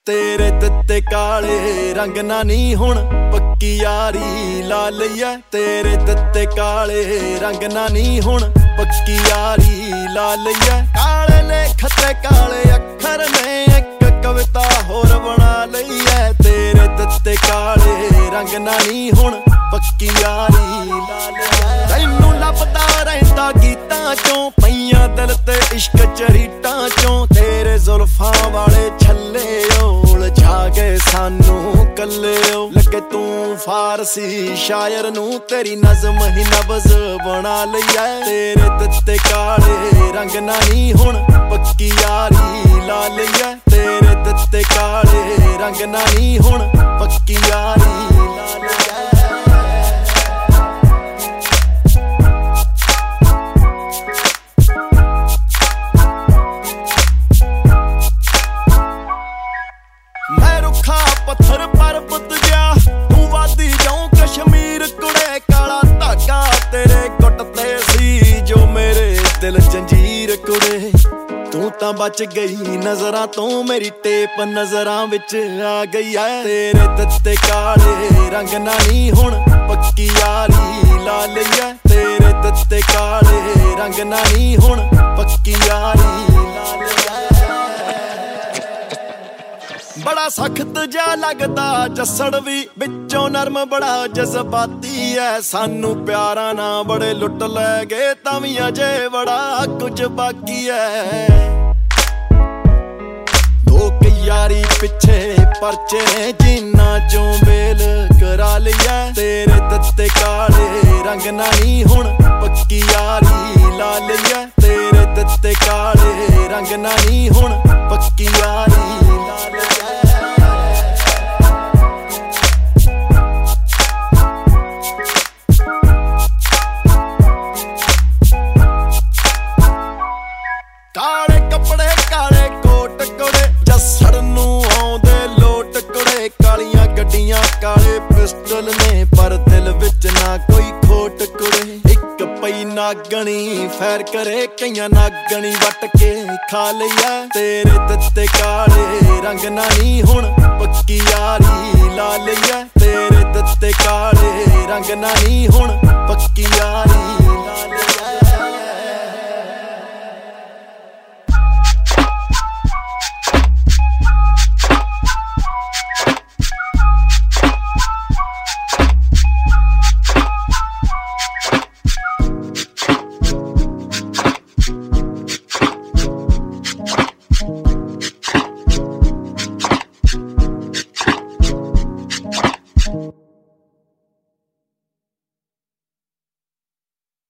तेरे तत्ते काले रंग ना नी हुण पक्की यारी ला लईए। तेरे तत्ते काले रंग ना नी हुण पक्की यारी ला लईए। काले लेख ते काले अखर ने एक कविता होर बना लई है। तेरे तत्ते काले रंग ना नी हुण पक्की यारी ला लईए। तैनू लभदा रहिंदा गीतां चों पईयां दिल ते इश्क चरीटां चों। तेरे जुल्फां वाले छल्ले उलझा गए सानू कल्ले लगे तू फारसी शायर नू तेरी नज़म ही नबज़ बना लईए। तेरे तत्ते काले रंग ना नी हुण पक्की यारी ला लईए। तेरे तत्ते काले रंग ना नी हुण पक्की यारी ला लईए। मैं रुखा पत्थर पर्वत गया तू वादी जाऊं कश्मीर कुड़े। काला धागा तेरे गुट ते सी जो मेरे दिल जंजीर कुड़े। तू तां बच गई नजरां तो मेरी टेप नजरां विच आ गई है। तेरे तत्ते काले रंग ना नी हुण पक्की यारी ला लईए। तेरे तत्ते काले रंग ना नी हुण पक्की यारी ला लईए। बड़ा सख्त जा लगदा जस्सड़ भी बिचों नरम बड़ा जज्बाती है। सानू प्यारा ना बड़े लुट लै गए तां वी अजे बड़ा कुछ बाकी है। दो यारी पिछे परचे जिन्ना चों बेल करा लिया। तेरे तत्ते काले रंग ना नी हुण पक्की यारी ला लईए। तेरे तत्ते काले रंग ना नी हुण पक्की यारी ला लईए। काले कपड़े काले कोट कुड़े जस्सड़ नू आउंदे लोट कुड़े। कालियां गड्डियां काले पिस्टल ने पर दिल विच ना कोई खोट कुड़े। इक पई नागणी फैर करे कईयां नागणी वट के खा लईए। तेरे तत्ते काले रंग ना नी हुण पक्की यारी ला लईए। तेरे तत्ते काले रंग ना नी